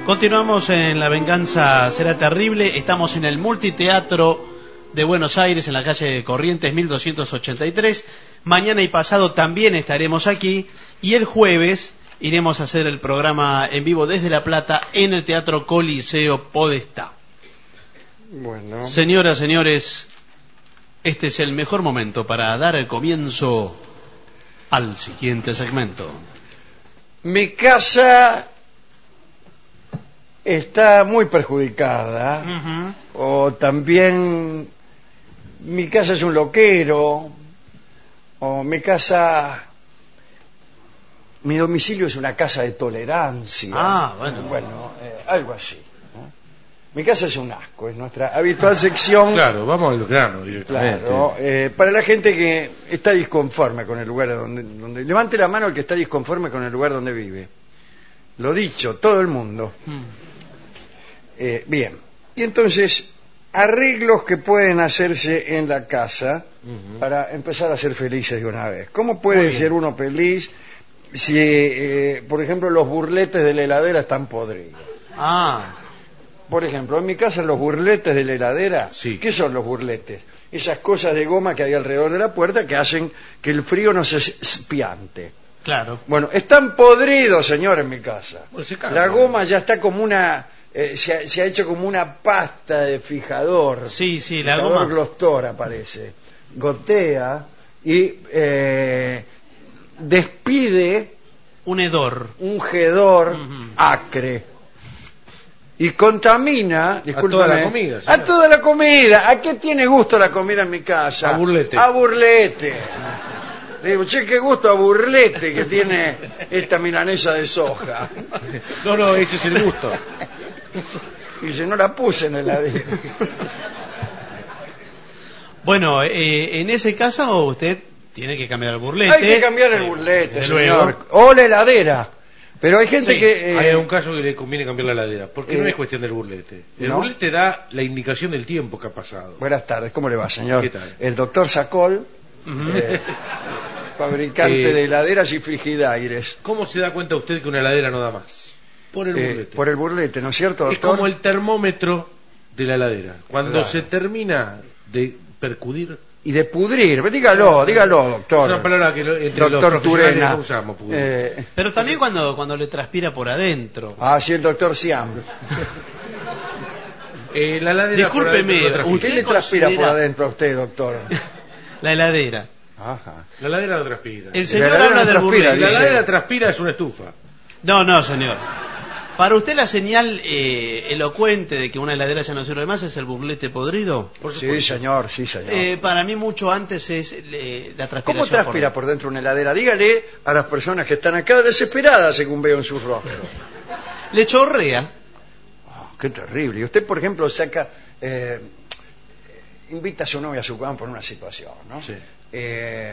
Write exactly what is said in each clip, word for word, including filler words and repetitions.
Continuamos en La Venganza Será Terrible. Estamos en el Multiteatro de Buenos Aires, en la calle Corrientes mil doscientos ochenta y tres. Mañana y pasado también estaremos aquí. Y el jueves iremos a hacer el programa en vivo desde La Plata en el Teatro Coliseo Podestá. Bueno. Señoras, señores, este es el mejor momento para dar el comienzo al siguiente segmento. Mi casa está muy perjudicada. Uh-huh. O también mi casa es un loquero. O mi casa, mi domicilio es una casa de tolerancia. Ah, bueno. Bueno, eh, algo así. Mi casa es un asco, es nuestra habitual sección. Claro, vamos al grano directamente. Claro, eh, para la gente que está disconforme con el lugar donde, donde... Levante la mano el que está disconforme con el lugar donde vive. Lo dicho, todo el mundo. Hmm. Eh, bien, y entonces, arreglos que pueden hacerse en la casa uh-huh. para empezar a ser felices de una vez. ¿Cómo puede ser uno feliz si, eh, por ejemplo, los burletes de la heladera están podridos? Ah... Por ejemplo, en mi casa los burletes de la heladera, sí. ¿Qué son los burletes? Esas cosas de goma que hay alrededor de la puerta que hacen que el frío no se espiante. Claro. Bueno, están podridos, señor, en mi casa. Pues la goma ya está como una... Eh, se, ha, se ha hecho como una pasta de fijador. Sí, sí, la fijador goma. Glostora, parece. Gotea y eh, despide... Un hedor. Un hedor uh-huh. acre. Y contamina, a toda la comida. A toda la comida. ¿A qué tiene gusto la comida en mi casa? A burlete. A burlete. Le digo, che, qué gusto a burlete que tiene esta milanesa de soja. No, no, ese es el gusto. Y dice, no la puse en el heladero. Bueno, eh, en ese caso usted tiene que cambiar el burlete. Hay que cambiar el burlete, eh, señor. O la heladera. Pero hay gente sí, que... Eh... hay un caso que le conviene cambiar la heladera, porque eh... no es cuestión del burlete. El ¿no? burlete da la indicación del tiempo que ha pasado. Buenas tardes, ¿cómo le va, señor? ¿Qué tal? El doctor Sacol, uh-huh. eh, fabricante eh... de heladeras y frigidaires. ¿Cómo se da cuenta usted que una heladera no da más? Por el eh, burlete. Por el burlete, ¿no es cierto, doctor? Es como el termómetro de la heladera. Cuando claro. se termina de percudir... Y de pudrir, dígalo, dígalo, doctor. Es una palabra que lo, entre doctor los Turena. No usamos, pudrir. Eh, Pero también cuando, cuando le transpira por adentro. Ah, sí, el doctor Siam. eh, la heladera. Discúlpeme, ¿usted, ¿usted le transpira por adentro a usted, doctor? La heladera. Ajá. La heladera no transpira. El señor habla del burlete. La heladera transpira es una estufa. No, no, señor. Para usted la señal eh, elocuente de que una heladera ya no sirve más es el burlete podrido. Por sí, señor, sí, señor. Eh, para mí mucho antes es eh, la transpiración. ¿Cómo transpira por... por dentro una heladera? Dígale a las personas que están acá desesperadas, según veo en sus rostros. Le chorrea. Oh, qué terrible. Y usted, por ejemplo, saca, eh, invita a su novia a su cama por una situación, ¿no? Sí. Eh,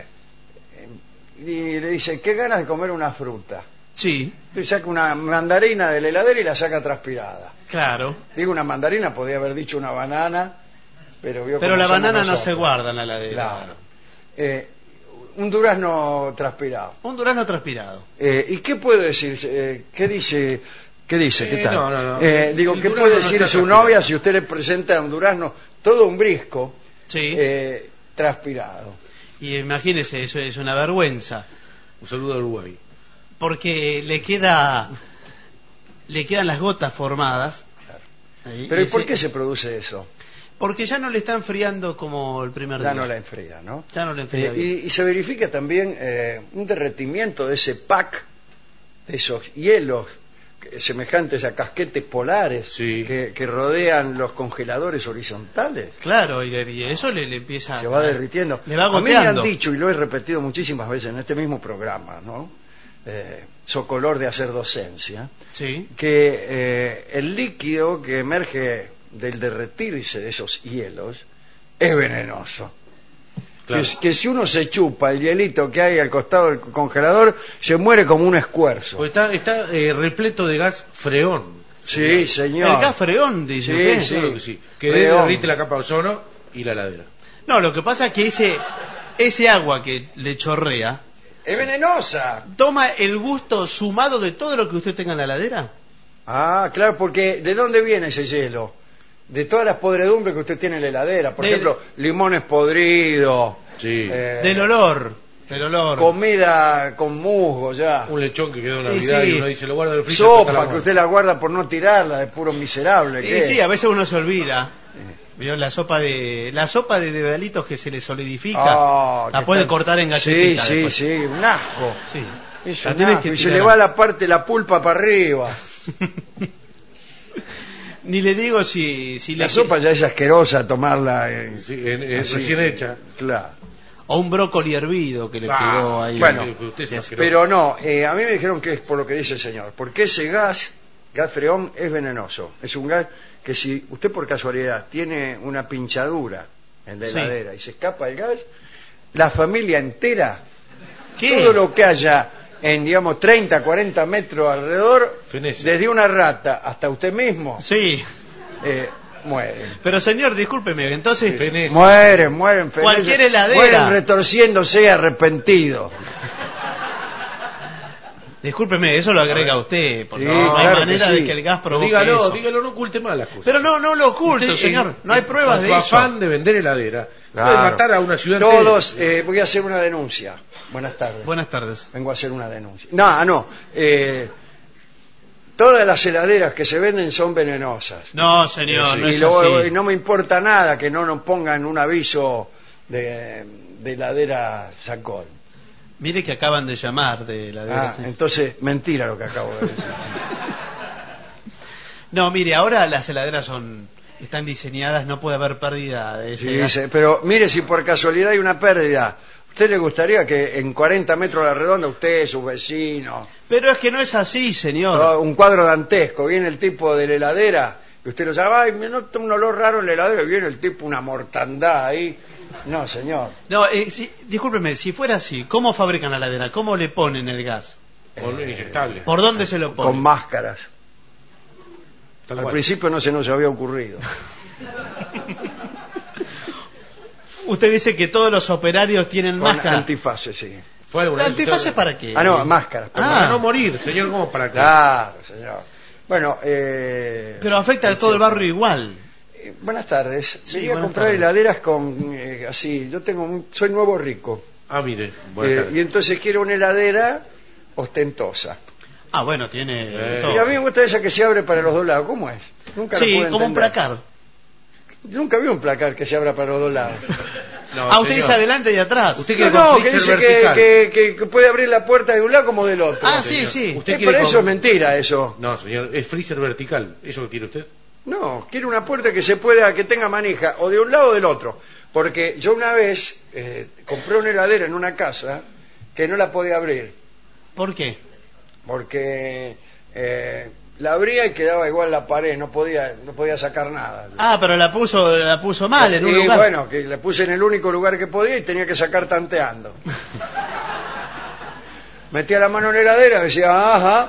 y le dice, qué ganas de comer una fruta. Sí. Usted saca una mandarina de la heladera y la saca transpirada. Claro. Digo una mandarina, podría haber dicho una banana, pero vio Pero la banana nosotros. No se guarda en la heladera. Claro. Eh, un durazno transpirado. Un durazno transpirado. Eh, ¿Y qué puede decir? Eh, ¿Qué dice? ¿Qué dice? ¿Qué Eh, tal? no, no, no. Eh, digo, ¿qué puede decir no su transpirado. novia si usted le presenta un durazno todo un brisco sí. eh, transpirado? Y imagínese, eso es una vergüenza. Un saludo a Uruguay. Porque le queda le quedan las gotas formadas. Claro. Pero ¿y, ¿y por ese... qué se produce eso? Porque ya no le está enfriando como el primer ya día. no la enfría, ¿no? Ya no la enfría. Eh, y, y se verifica también eh, un derretimiento de ese pack, de esos hielos que, semejantes a casquetes polares sí. que, que rodean los congeladores horizontales. Claro, y, de, y eso le, le empieza... Se va derritiendo. Le va a mí goteando. me han dicho, y lo he repetido muchísimas veces en este mismo programa, ¿no? Eh, socolor de hacer docencia, sí. que eh, el líquido que emerge del derretirse de esos hielos es venenoso. Claro. Que, que si uno se chupa el hielito que hay al costado del congelador, se muere como un escuerzo. Pues está está eh, repleto de gas freón. Sí, señor. El gas freón, dice sí, usted. sí. Claro que sí. Que derrite la capa de ozono y la heladera. No, lo que pasa es que ese, ese agua que le chorrea es venenosa. ¿Toma el gusto sumado de todo lo que usted tenga en la heladera? Ah, claro, porque ¿de dónde viene ese hielo? De todas las podredumbres que usted tiene en la heladera. Por Del- ejemplo, limones podridos. Sí. eh, Del olor. Del olor. comida con musgo ya. Un lechón que quedó en Sí, Navidad sí. y uno dice, lo guarda del freezer hasta la Sopa que muerte. usted la guarda por no tirarla, de puro miserable. Sí, ¿qué? sí, a veces uno se olvida. Vio la sopa de la sopa de dedalitos que se le solidifica. Ah, la que puede está- cortar en Sí, galletitas. sí, después. sí, un asco. Sí. Es La un tenés asco, que y se tirar. le va la parte, la pulpa para arriba. Ni le digo si, si La le sopa ya es asquerosa tomarla. eh, Sí, en- en- así. recién hecha. Claro. o un brócoli hervido que le Ah, pegó ahí. bueno, Que usted es Sí, asqueroso. Pero no, eh, a mí me dijeron que es por lo que dice el señor. Porque ese gas, gas freón, es venenoso. Es un gas que si usted por casualidad tiene una pinchadura en la Sí. heladera y se escapa el gas, la familia entera, ¿Qué? todo lo que haya en, digamos, treinta, cuarenta metros alrededor, Fenece. desde una rata hasta usted mismo, Sí, eh, mueren. pero señor, discúlpeme, entonces Fenece. Mueren, mueren, felices, Cualquier heladera. mueren retorciéndose arrepentidos. discúlpeme, eso lo agrega usted, porque Sí, no hay claro que manera sí. de que el gas provoque dígalo, eso. dígalo, no oculte más las cosas. Pero no, no lo oculto, Usted, señor, en- no hay pruebas en de su eso. afán de vender heladera, puede Claro. matar a una ciudad Todos, entera. eh, voy a hacer una denuncia. Buenas tardes. Buenas tardes. Vengo a hacer una denuncia. No, no. eh, todas las heladeras que se venden son venenosas. No, señor, no y, es luego- así. y no me importa nada que no nos pongan un aviso de, de heladera Sacol. Mire que acaban de llamar de la Ah, entonces, mentira lo que acabo de decir. No, mire, ahora las heladeras son están diseñadas, no puede haber pérdida de ese Sí, gas. dice, pero mire, si por casualidad hay una pérdida, ¿a usted le gustaría que en cuarenta metros a la redonda usted, sus vecinos, Pero es que no es así, señor. no, un cuadro dantesco, viene el tipo de la heladera y usted lo llama, ay, me nota un olor raro en la heladera, y viene el tipo, una mortandad ahí? No, señor. No, eh, si- discúlpeme, si fuera así, ¿cómo fabrican la heladera? ¿Cómo le ponen el gas? Con inyectable. ¿Por dónde se lo Con ponen? máscaras. Tal Al cual. principio no se nos había ocurrido. Usted dice que todos los operarios tienen Con máscara. antifaces, sí. ¿Fue alguna ¿La vez antifaz usted- es para qué? Ah, no, máscaras. perdón. Para Ah. no morir, señor, ¿cómo para qué? Claro, señor. Bueno, eh... Pero afecta a todo el barrio igual. eh, buenas tardes. Sí, Venía a buenas comprar tardes. heladeras con, eh, así, yo tengo un, soy nuevo rico. Ah, mire, buenas Eh, tardes. y entonces quiero una heladera ostentosa. Ah, bueno, tiene Eh, todo. Y a mí me gusta esa que se abre para los dos lados. ¿Cómo es? Nunca lo Sí, pude como un entender. placar. Nunca vi un placar que se abra para los dos lados. No, Ah, usted señor. dice adelante y atrás. Usted No, quiere no, con que freezer dice que, vertical. que- que- que puede abrir la puerta de un lado como del otro. Ah, sí, señor. sí. Usted Eh, quiere pero con- eso es mentira, eso. No, señor, es freezer vertical. ¿Eso que quiere usted? No, quiero una puerta que se pueda, que tenga manija, o de un lado o del otro. Porque yo una vez eh, compré una heladera en una casa que no la podía abrir. ¿Por qué? Porque eh, la abría y quedaba igual la pared, no podía, no podía sacar nada. Ah, pero la puso, la puso mal en un y lugar. bueno, que la puse en el único lugar que podía y tenía que sacar tanteando. Metía la mano en la heladera y decía, ajá.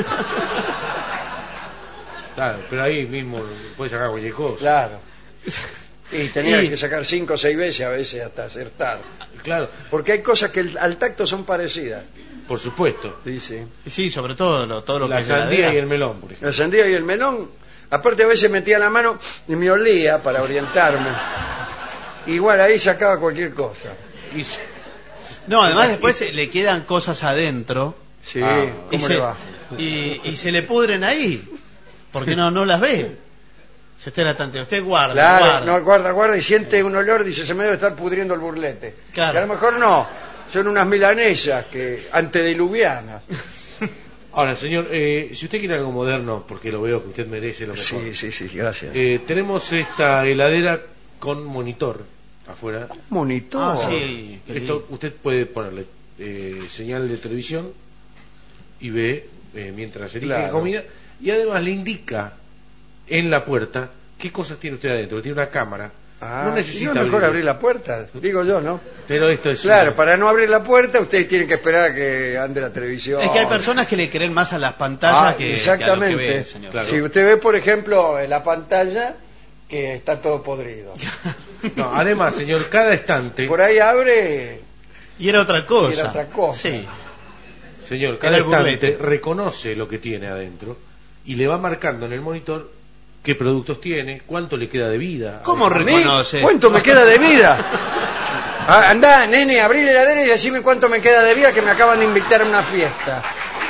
Claro, pero ahí mismo puede sacar cualquier cosa. Claro. Y tenía Y- que sacar cinco o seis veces a veces hasta acertar. Claro, Porque hay cosas que el- al tacto son parecidas. por supuesto. Sí, sí. Sí, sobre todo lo, todo lo La que es sandía heladera. y el melón, por ejemplo. La sandía y el melón. Aparte a veces metía la mano y me olía para orientarme. Igual ahí sacaba cualquier cosa. Y se- No, además después se- le quedan cosas adentro Sí, Ah, y ¿cómo se, le va? y, y se le pudren ahí. Porque no, no las ve. Si usted la tantea, usted guarda, Claro, guarda. no, guarda, guarda y siente un olor, dice, se me debe estar pudriendo el burlete. Claro. Y a lo mejor no, son unas milanesas que antediluvianas. Ahora, señor, eh, si usted quiere algo moderno, porque lo veo que usted merece lo mejor, Sí, sí, sí, gracias. eh, tenemos esta heladera con monitor afuera. Monitor. Ah, sí. qué Esto lindo. usted puede ponerle eh, señal de televisión y ve eh, mientras elige Claro. comida, y además le indica en la puerta qué cosas tiene usted adentro. Tiene una cámara. Ah, no ¿y necesita no es mejor abrirlo. abrir la puerta, digo yo, ¿no? Pero esto es Claro, una- para no abrir la puerta ustedes tienen que esperar a que ande la televisión. Es que hay personas que le creen más a las pantallas Ah, que, exactamente. que a lo que ven, señor. Claro. Si usted ve, por ejemplo, en la pantalla que está todo podrido. No, además, señor, cada estante, Por ahí abre, Y era otra cosa. Y era otra cosa. Sí. señor, Era cada el estante burlete. reconoce lo que tiene adentro y le va marcando en el monitor qué productos tiene, cuánto le queda de vida. ¿Cómo reconoce? ¿Cuánto me queda de vida? Ah, andá, nene, abrí la heladera y decime cuánto me queda de vida, que me acaban de invitar a una fiesta.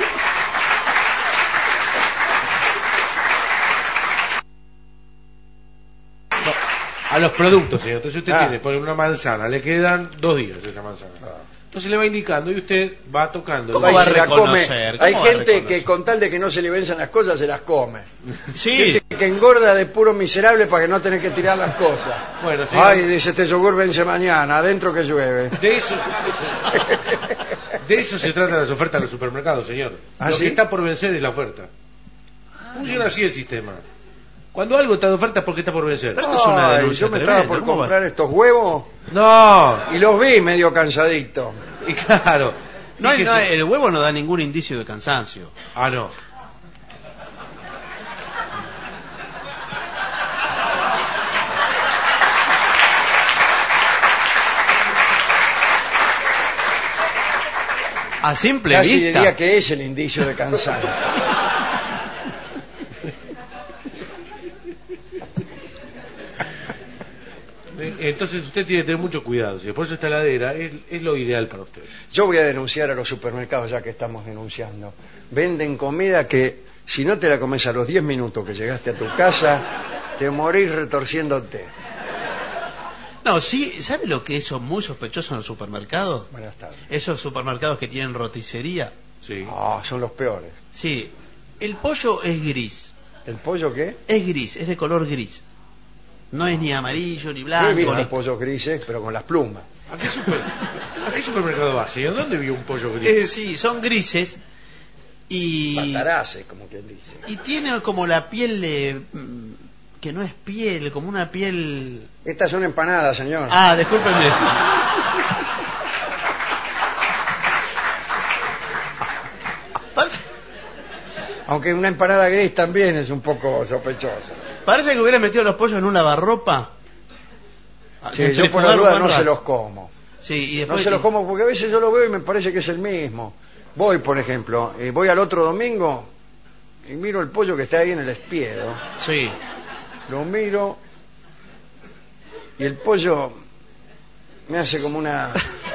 A los productos, señor. Entonces usted Ah. tiene, por una manzana, le quedan dos días esa manzana. Entonces le va indicando y usted va tocando. ¿Cómo Ahí va a se la come. reconocer? ¿Cómo Hay va a gente reconocer? que con tal de que no se le venzan las cosas, se las come. Sí. Gente que engorda de puro miserable para que no tener que tirar las cosas. Bueno, sí. Ay, dice, este yogur vence mañana, adentro que llueve. De eso, de eso se tratan las ofertas en los supermercados, señor. ¿Ah, Lo sí? que está por vencer es la oferta. Funciona así el sistema. Cuando algo está de oferta es porque está por vencer. Pero esto es una Ay, denuncia yo me tremenda, estaba por ¿cómo va? comprar estos huevos No, y los vi medio cansaditos. y claro. No hay- no fíjese- hay- el huevo no da ningún indicio de cansancio. Ah, no. A simple Casi vista. diría que es el indicio de cansancio. Entonces usted tiene que tener mucho cuidado, señor. Por eso esta heladera es, es lo ideal para usted. Yo voy a denunciar a los supermercados, ya que estamos denunciando. Venden comida que, si no te la comes a los diez minutos que llegaste a tu casa, te morís retorciéndote. No, sí, ¿sabe lo que es eso muy sospechoso en los supermercados? Buenas tardes. Esos supermercados que tienen roticería. Sí. Ah, son los peores. Sí, el pollo es gris. ¿El pollo qué? Es gris, es de color gris. No es ni amarillo, ni Yo he blanco. visto Ni... pollos grises, pero con las plumas. ¿A qué, super, ¿A qué supermercado va, señor? ¿Dónde vio un pollo gris? Eh, sí, son grises y... Pataraces, como quien dice. Y tiene como la piel de... mm, que no es piel, como una piel... Estas son empanadas, señor. Ah, discúlpenme. Parece, Aunque una empanada gris también es un poco sospechosa. parece que hubiera metido los pollos en un lavarropa. Sí, yo por la Centrifugarlo duda un no se rato. los como. Sí, y No después... se los como porque a veces yo lo veo y me parece que es el mismo. Voy, por ejemplo, eh, voy al otro domingo y miro el pollo que está ahí en el espiedo. Sí. Lo miro y el pollo me hace como una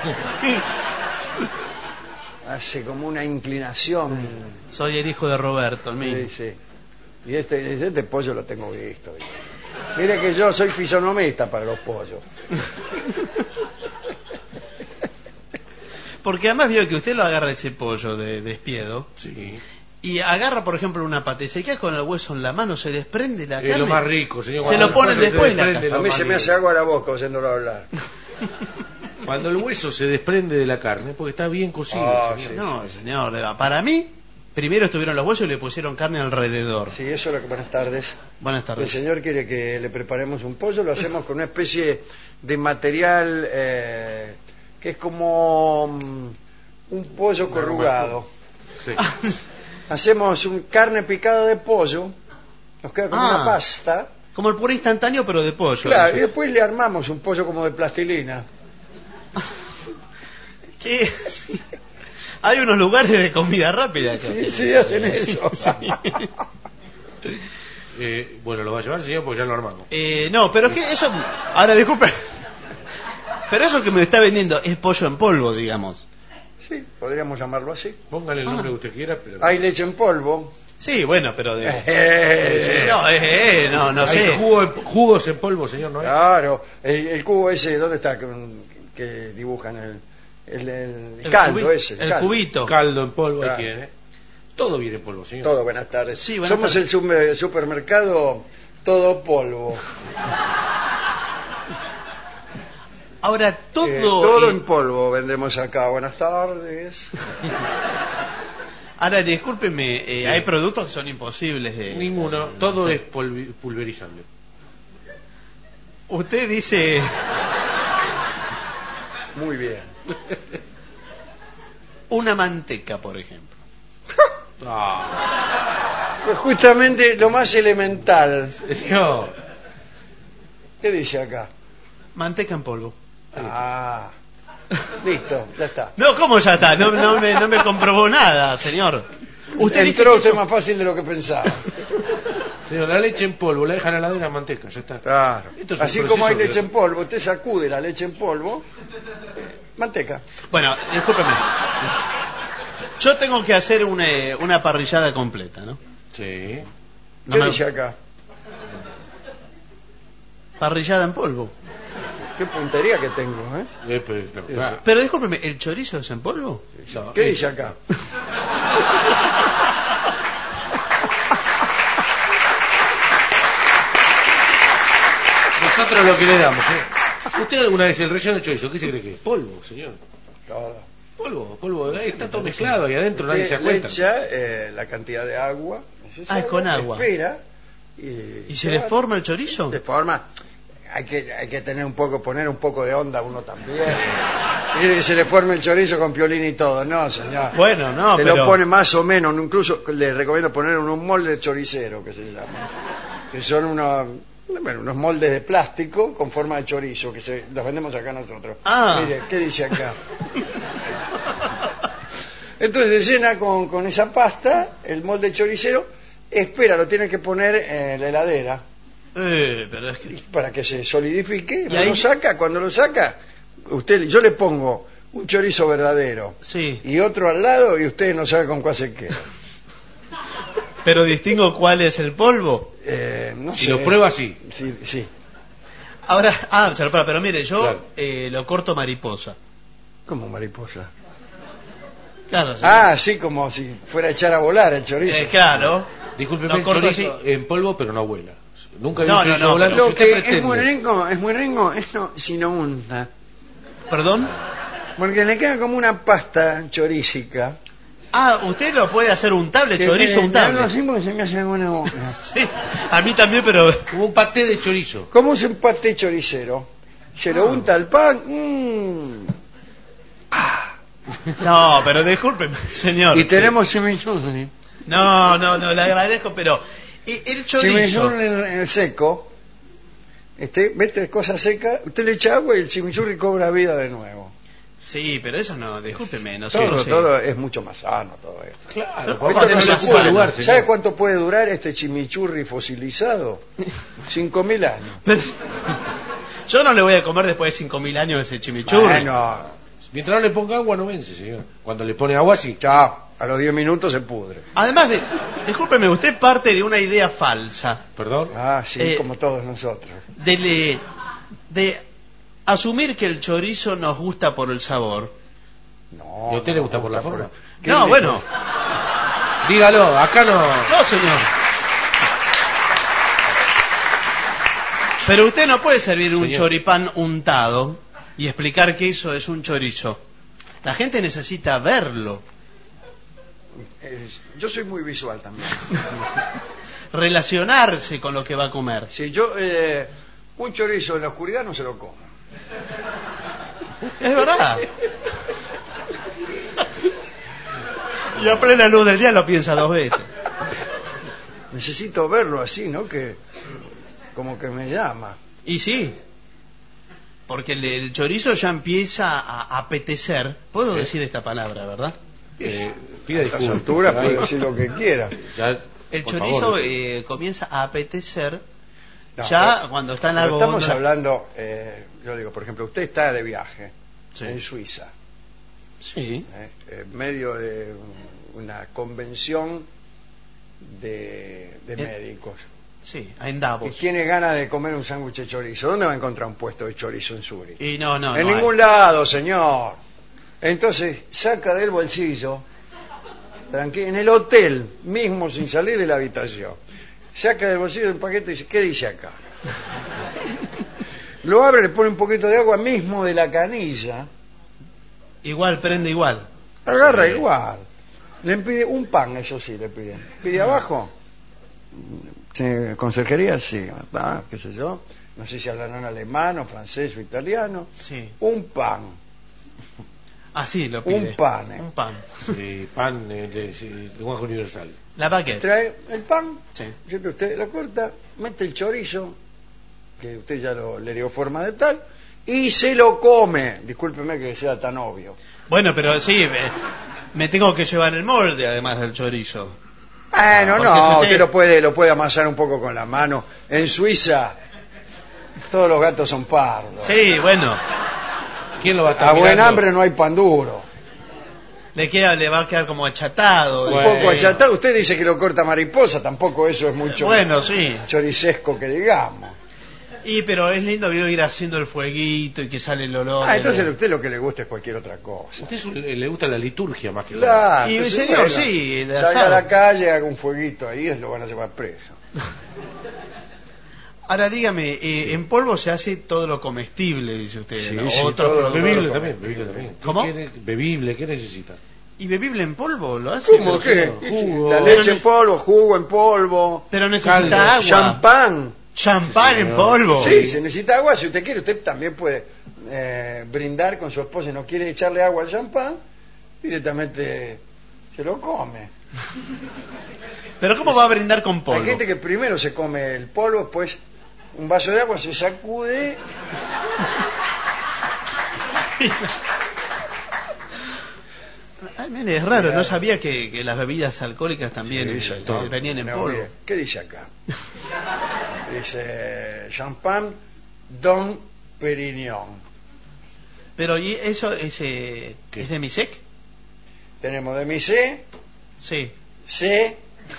hace como una inclinación. Soy el hijo de Roberto, el mismo. Sí, sí. Y este, este pollo lo tengo visto. Mire que yo soy fisonomista para los pollos. Porque además vio que usted lo agarra ese pollo de despiedo Sí. y agarra, por ejemplo, una pata y se queda con el hueso en la mano, se desprende la Es carne. lo más rico, señor. Se Cuando lo el ponen pollo se después la desprende, carne. A lo mí más se me lindo. hace agua la boca oyéndolo hablar. Cuando el hueso se desprende de la carne, porque está bien cocido, Ah, señor. sí. No, señor, para mí, primero estuvieron los huesos y le pusieron carne alrededor. Sí, eso es lo que... Buenas tardes. Buenas El tardes. señor quiere que le preparemos un pollo, lo hacemos con una especie de material eh, que es como mm, un pollo corrugado. Sí. Hacemos un carne picada de pollo, nos queda como Ah. una pasta. Como el puré instantáneo, pero de pollo. Claro, y después le armamos un pollo como de plastilina. ¿Qué? Hay unos lugares de comida rápida que Sí, hacen sí, eso. hacen eso. Eh, bueno, lo va a llevar, señor, porque ya lo armamos. Eh, no, pero es que eso... Ahora, disculpe. Pero eso que me está vendiendo es pollo en polvo, digamos. Sí, podríamos llamarlo así. Póngale el Ah. nombre que usted quiera, pero... Hay leche en polvo. Sí, bueno, pero de... Eh, No, eh, eh, no, no Hay sé. jugo en- jugos en polvo, señor, ¿no hay? Claro, el, el cubo ese, ¿dónde está? Que, que dibujan el, el, el El caldo cubi- ese. El caldo. cubito. Caldo en polvo, Claro. ahí tiene. Todo viene en polvo, señor. Todo, buenas tardes. Sí, buenas Somos tardes. el sume- supermercado Todo Polvo. Ahora, todo... Eh, todo eh, en polvo vendemos acá. Buenas tardes. Ahora, discúlpeme, eh, Sí. hay productos que son imposibles de... Ninguno, todo es polvi- pulverizable. Usted dice... Muy bien. Una manteca, por ejemplo. Ah, Pues justamente lo más elemental. señor. ¿Qué dice acá? Manteca en polvo. Ah, listo, ya está. No, ¿cómo ya está? No, no, me, no me comprobó nada, señor. Usted dice Entró que usted eso- más fácil de lo que pensaba. Señor, la leche en polvo, la deja en la heladera, manteca, ya está. Claro. Esto es un Así como hay proceso leche que- en polvo, usted sacude la leche en polvo, eh, manteca. Bueno, discúlpeme. Yo tengo que hacer una, una parrillada completa, ¿no? Sí. No ¿Qué me- dice acá? Parrillada en polvo. Qué puntería que tengo, ¿eh? Eh, pero- pero- Eso. ah, Pero discúlpeme, ¿el chorizo es en polvo? no, ¿Qué eh, dice acá? Nosotros lo que le damos, ¿eh? ¿Usted alguna vez el relleno de chorizo, qué se cree que es? Polvo, señor. Todo. Polvo, polvo. Ahí está todo mezclado ahí adentro, nadie se da Le cuenta. echa eh, la cantidad de agua necesaria. Ah, es con agua. Espera. Y, ¿Y se le forma el chorizo? De forma. Hay que, hay que tener un poco, poner un poco de onda uno también. Mire que se le forme el chorizo con piolín y todo. No, señor. Bueno, no, Se pero... lo pone más o menos, incluso le recomiendo poner un molde choricero, que se llama. Que son unos, bueno, unos moldes de plástico con forma de chorizo, que se, los vendemos acá nosotros. Ah. Mire, ¿qué dice acá? Entonces se llena con, con esa pasta el molde choricero, espera, lo tiene que poner en la heladera Eh, pero es que... para que se solidifique, Y lo ahí- saca, cuando lo saca, usted, yo le pongo un chorizo verdadero Sí, y otro al lado y usted no sabe con cuál se queda. pero distingo cuál es el polvo. Eh, no Si sé. lo prueba así. Sí, sí. Ahora, ah, se lo para, pero mire, yo Claro. eh, lo corto mariposa. Como mariposa. Claro, sí. Ah, sí, como si fuera a echar a volar el chorizo. Eh, claro. Discúlpeme, Lo el corto chorizo en polvo, pero no vuela. Nunca vi No, un chorizo no, no, volando. pero- Si Lo usted que es pretende- muy rengo, es muy rengo, es no, si no unta. ¿Perdón? Porque le queda como una pasta chorísica. Ah, usted lo puede hacer untable, Que chorizo me- untable. me hablo así porque se me hace agua en la boca. Sí, a mí también, pero... Como un paté de chorizo. ¿Cómo es un paté choricero? Se lo Ah. unta al pan. mm, No, pero discúlpeme, señor. Y tenemos chimichurri. No, no, no, le agradezco, pero... eh, El chorizo... Chimichurri en el seco. Este, mete cosa seca, usted le echa agua y el chimichurri cobra vida de nuevo. Sí, pero eso no, discúlpeme, nosotros... Todo, sí. todo es mucho más sano todo esto. Claro, Pero papá, esto no no le es ocupa sano. lugar, ¿Sabe señor. cuánto puede durar este chimichurri fosilizado? Cinco mil años. Pero- Yo no le voy a comer después de cinco mil años ese chimichurri. Bueno, Mientras no le ponga agua, no vence, señor. Cuando le pone agua, sí. chao. A los diez minutos se pudre. Además de... Discúlpeme, usted parte de una idea falsa. Perdón. Ah, sí, Eh, como todos nosotros. De, le- de asumir que el chorizo nos gusta por el sabor. No, ¿Y a usted no, le gusta por la forma? ¿Qué No, le- bueno, Dígalo, acá no. no, señor. Pero usted no puede servir un Señor. choripán untado y explicar que eso es un chorizo. La gente necesita verlo, Eh, yo soy muy visual también. relacionarse con lo que va a comer. Si yo, eh, un chorizo en la oscuridad no se lo como. Es verdad. Y a plena luz del día lo piensa dos veces. Necesito verlo así, ¿no? Que como que me llama. Y sí, porque el, el chorizo ya empieza a apetecer. Puedo decir esta palabra, ¿verdad? Eh, pida A estas disculpas. alturas Ahí. puede decir lo que quiera. Ya, El por chorizo favor. eh, comienza a apetecer No, ya pero- cuando está en la pero estamos góndola. hablando, eh, yo digo, por ejemplo, usted está de viaje Sí. en Suiza, Sí. eh, en medio de un- una convención de, de Eh, médicos. Sí, en Y Davos. tiene ganas de comer un sándwich de chorizo. ¿Dónde va a encontrar un puesto de chorizo en Zurich? Y no, no, en no ningún hay. lado, señor. Entonces, saca del bolsillo, tranqui- en el hotel, mismo sin salir de la habitación, saca del bolsillo un paquete y dice, ¿qué dice acá? Lo abre, le pone un poquito de agua mismo de la canilla, Igual, prende igual. agarra Sí. igual. Le pide un pan, eso sí, le pide. ¿Pide abajo? Sí, conserjería, sí. Ah, qué sé yo. No sé si hablarán alemán o francés o italiano. Sí. Un pan. Así lo pide. Un pan, eh. Un pan. Sí, pan eh, de, sí, lenguaje universal. La baguette. Trae el pan, Sí. ¿cierto? Usted lo corta, mete el chorizo, que usted ya lo, le dio forma de tal, y se lo come. Discúlpeme que sea tan obvio. Bueno, pero sí, eh, Me tengo que llevar el molde, además del chorizo. Bueno, Porque no, si usted usted- lo puede, lo puede amasar un poco con la mano. En Suiza, todos los gatos son pardos. Sí, bueno, ¿Quién lo va a estar A buen mirando? hambre no hay pan duro. le queda, le va a quedar como achatado. Un Bueno. poco achatado. Usted dice que lo corta mariposa, tampoco eso es mucho Bueno, sí. choricesco que digamos. Y pero es lindo veo, ir haciendo el fueguito y que sale el olor. Ah, de- entonces a usted lo que le gusta es cualquier otra cosa. Usted es un- le gusta la liturgia más que nada. Claro, Y, entonces, señor, sí, el salga a asado. la calle, haga un fueguito ahí, lo van a llevar preso. Ahora dígame, eh, en polvo se hace todo lo comestible, dice usted. Sí, ¿no? sí, Otros todo lo- productos. Bebible lo también, come. bebible también. ¿Qué ¿Cómo? quiere? Bebible, ¿qué necesita? ¿Y bebible en polvo lo hace? ¿Cómo Pero- qué? Jugo. La leche en polvo, jugo en polvo, Pero necesita Caldo, agua. champán. Champán en señor. polvo. Sí, se necesita agua. Si usted quiere, usted también puede eh, brindar con su esposa y no quiere echarle agua al champán, directamente se lo come. Pero ¿cómo va a brindar con polvo? Hay gente que primero se come el polvo, después un vaso de agua, se sacude. Ay, mire, es raro, no sabía que, que las bebidas alcohólicas también Sí, eh, señor. venían en No, polvo. mire, ¿qué dice acá? Dice champán Don Perignon. Pero ¿y eso es, eh, ¿Qué? es de Misec? Tenemos de Misé, Sí. C,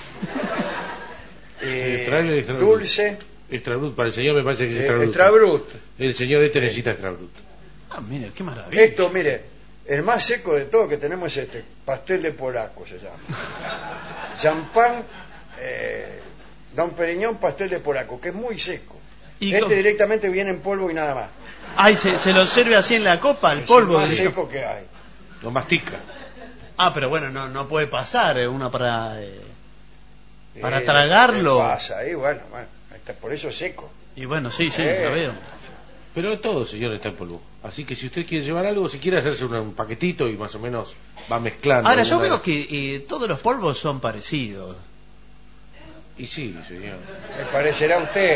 Sí, eh, tráele extra- dulce, Extra brut, para el señor me parece que es eh, extra brut. extra brut. El señor este necesita extra brut. Ah, mire, qué maravilla. Esto, mire, el más seco de todo que tenemos es este, pastel de polaco se llama. Champán eh, Don Perignon, pastel de polaco, que es muy seco. ¿Y Este cómo? directamente viene en polvo y nada más. Ay, se, se lo sirve así en la copa, el Es polvo. el más digo. seco que hay. Lo mastica. Ah, pero bueno, no, no puede pasar eh, una para... eh, Para Eh, tragarlo. ¿qué pasa? Y bueno, bueno, ahí está, por eso es seco. Y bueno, sí, sí, Eh. lo veo. Pero todo, señor, está en polvo. Así que si usted quiere llevar algo, si quiere hacerse un, un paquetito y más o menos va mezclando. Ahora, yo alguna- veo que eh, todos los polvos son parecidos. Y sí, señor. Me parecerá a usted.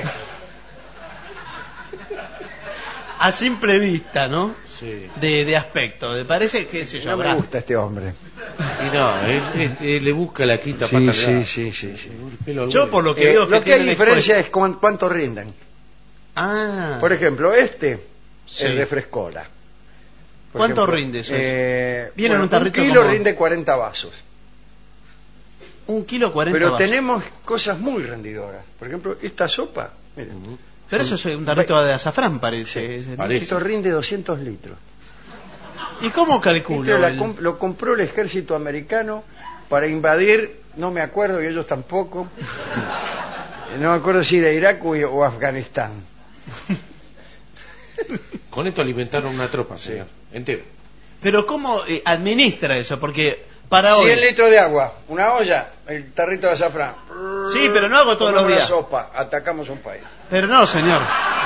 A simple vista, ¿no? Sí. De, de aspecto. Me parece que se No me habrá. gusta este hombre. Y no, es- es- es- le busca la quinta Sí, pata. sí, al gato. sí, sí, sí. El pelo al Yo huevo. por lo que Eh, veo que lo que hay tienen diferencia expuest- es cuán- cuánto rinden. Ah. Por ejemplo, este, Sí. el refrescola. Por ¿Cuánto ejemplo, rinde eso? Eh, Viene en bueno, un tarrito kilo como- rinde cuarenta vasos. Un kilo cuarenta Pero vasos. tenemos cosas muy rendidoras. Por ejemplo, esta sopa, miren, Ujú. Pero eso es un tarrito de azafrán, parece. ese, ¿no? parece. esto rinde doscientos litros. ¿Y cómo calculo? Esto la el- comp- lo compró el ejército americano para invadir, no me acuerdo, y ellos tampoco, no me acuerdo si de Irak o, o Afganistán. Con esto alimentaron una tropa, señor. Entero. Pero ¿cómo eh, administra eso? Porque para hoy... cien litros de agua, una olla, el tarrito de azafrán. Sí, pero no hago todos los Tomamos la días. sopa, atacamos un país. Pero no, señor.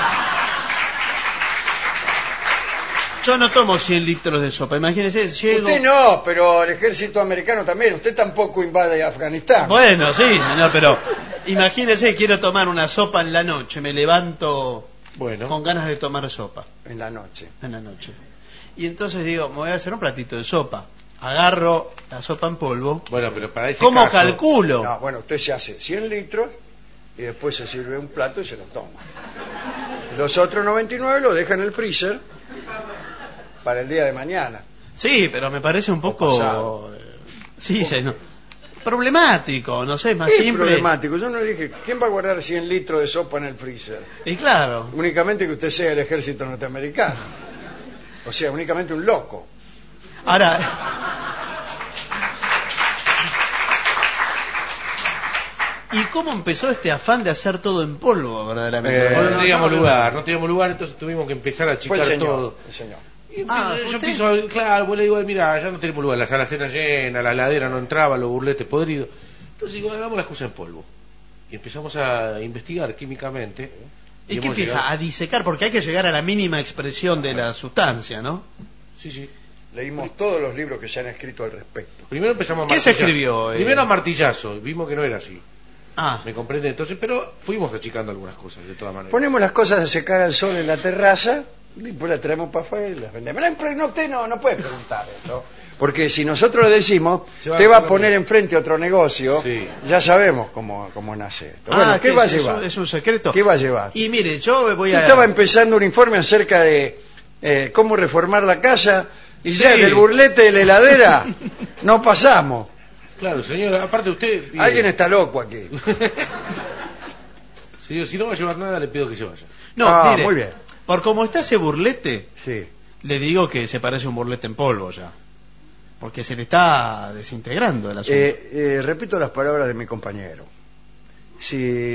Yo no tomo cien litros de sopa. Imagínese, llego... Usted no, pero el ejército americano también. Usted tampoco invade Afganistán. Bueno, sí, señor, pero imagínese, quiero tomar una sopa en la noche. Me levanto Bueno. con ganas de tomar sopa En la noche. en la noche. Y entonces digo, me voy a hacer un platito de sopa. Agarro la sopa en polvo. Bueno, pero para ese ¿Cómo caso, calculo? No, bueno, usted se hace cien litros y después se sirve un plato y se lo toma. Los otros noventa y nueve lo deja en el freezer para el día de mañana. Sí, pero me parece un poco... pasado. eh, Sí, señor. Problemático, no sé, más Es simple. problemático. Yo no le dije, ¿quién va a guardar cien litros de sopa en el freezer? Y claro, Únicamente que usted sea el ejército norteamericano. O sea, únicamente un loco. ahora... ¿Y cómo empezó este afán de hacer todo en polvo, verdaderamente? Eh, No, Bueno, no no, teníamos yo- lugar, no teníamos lugar, entonces tuvimos que empezar a Fue achicar el señor. todo. El señor. Y Ah, empiezo- yo ¿usted? empiezo a, claro, pues le digo, mira, ya no tenemos lugar, las alacenas llenas, la ladera no entraba, los burletes podridos. Entonces digo, hagamos las cosas en polvo. Y empezamos a investigar químicamente. ¿Y qué hemos empieza? llegado- A disecar, porque hay que llegar a la mínima expresión de la sustancia, ¿no? Sí, sí. Leímos todos los libros que se han escrito al respecto. Primero empezamos a ¿Qué se martillazo. escribió, eh? Primero a martillazo, vimos que no era así. Ah, ¿Me comprende? Entonces, pero fuimos achicando algunas cosas, de todas maneras. Ponemos las cosas a secar al sol en la terraza y después las traemos para afuera y las vendemos. No, pero no, usted no, no puede preguntar eso. Porque si nosotros le decimos, Se va te va a a poner enfrente otro negocio, Sí. ya sabemos cómo, cómo nace esto. Bueno, Ah, ¿qué que va a es, es llevar? un- es un secreto. ¿Qué va a llevar? Y mire, yo voy Yo a... estaba empezando un informe acerca de eh, cómo reformar la casa y ya Sí. del burlete de la heladera no pasamos. Claro, señor, aparte usted... mire, Alguien está loco aquí. señor, si no va a llevar nada, le pido que se vaya. No, Ah, mire, muy bien. por como está ese burlete, Sí. le digo que se parece a un burlete en polvo ya. Porque se le está desintegrando el asunto. Eh, eh, repito las palabras de mi compañero. Si...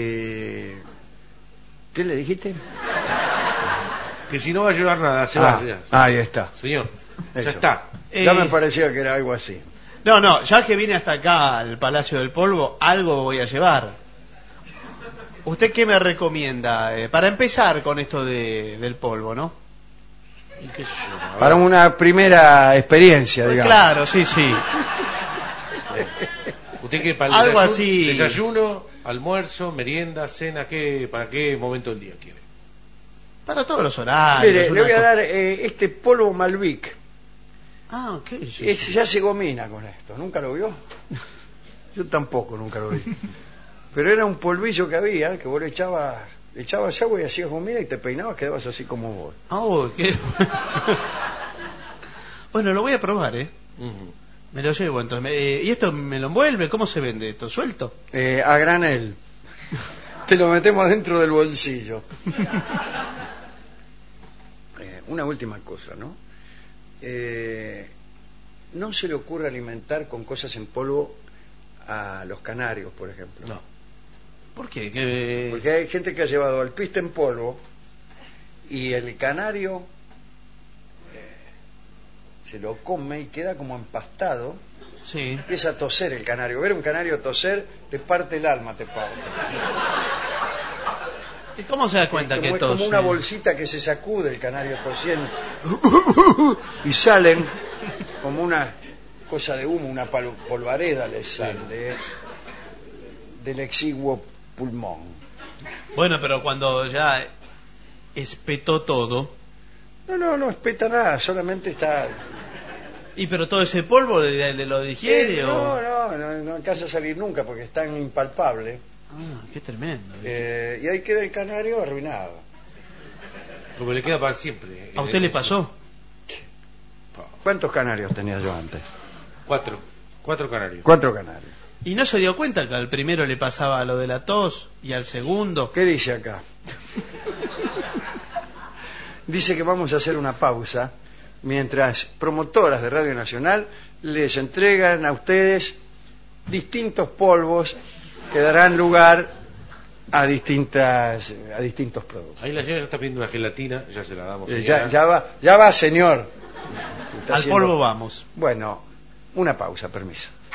¿Qué le dijiste? Que si no va a llevar nada, se Ah, vaya. ahí está. Señor, Eso. ya está. Ya Eh, me parecía que era algo así. No, no, ya que vine hasta acá al Palacio del Polvo, algo voy a llevar. ¿Usted qué me recomienda? Eh, para empezar con esto de, del polvo, ¿no? ¿Y qué sé yo? A ver. Para una primera experiencia, digamos. Claro, sí, sí. ¿Usted quiere para el Algo desayuno, así. desayuno, almuerzo, merienda, cena, qué, para qué momento del día quiere? Para todos los horarios. Mire, le una voy a co- dar eh, este polvo Malvic. Ah, ¿qué es eso? Es- ya se gomina con esto. ¿Nunca lo vio? Yo tampoco nunca lo vi. Pero era un polvillo que había, que vos le echabas, le echabas agua y hacías gomina y te peinabas, quedabas así como vos. Ah, oh, qué- Bueno, lo voy a probar, ¿eh? Ujú. Me lo llevo entonces. Me- eh, ¿Y esto me lo envuelve? ¿Cómo se vende esto? ¿Suelto? Eh, a granel. Te lo metemos dentro del bolsillo. Eh, una última cosa, ¿no? Eh, no se le ocurre alimentar con cosas en polvo a los canarios, por ejemplo. No. ¿Por qué? Que- Porque hay gente que ha llevado alpiste en polvo y el canario eh, se lo come y queda como empastado. Sí. Empieza a toser el canario. Ver un canario toser te parte el alma, te parte. ¿Y cómo se da cuenta como, que es tos? como una eh? bolsita que se sacude el canario tosiendo y salen como una cosa de humo, una palo- polvareda les sale del exiguo pulmón. Bueno, pero cuando ya espetó todo. No, no, no espeta nada, solamente está... ¿Y pero todo ese polvo le, le lo digiere Eh, o...? no, no, no, no alcanza a salir nunca porque es tan impalpable. Ah, qué tremendo. Eh, y ahí queda el canario arruinado. Como le queda para siempre. ¿A usted le pasó? ¿Cuántos canarios tenía yo antes? Cuatro. Cuatro canarios. Cuatro canarios. ¿Y no se dio cuenta que al primero le pasaba lo de la tos y al segundo? ¿Qué dice acá? Dice que vamos a hacer una pausa mientras promotoras de Radio Nacional les entregan a ustedes distintos polvos que darán lugar a distintas a distintos productos. Ahí la señora ya está pidiendo una gelatina, ya se la damos. Eh, señora. ya, ya va, ya va, señor. Está Al haciendo- polvo vamos. Bueno, una pausa, permiso.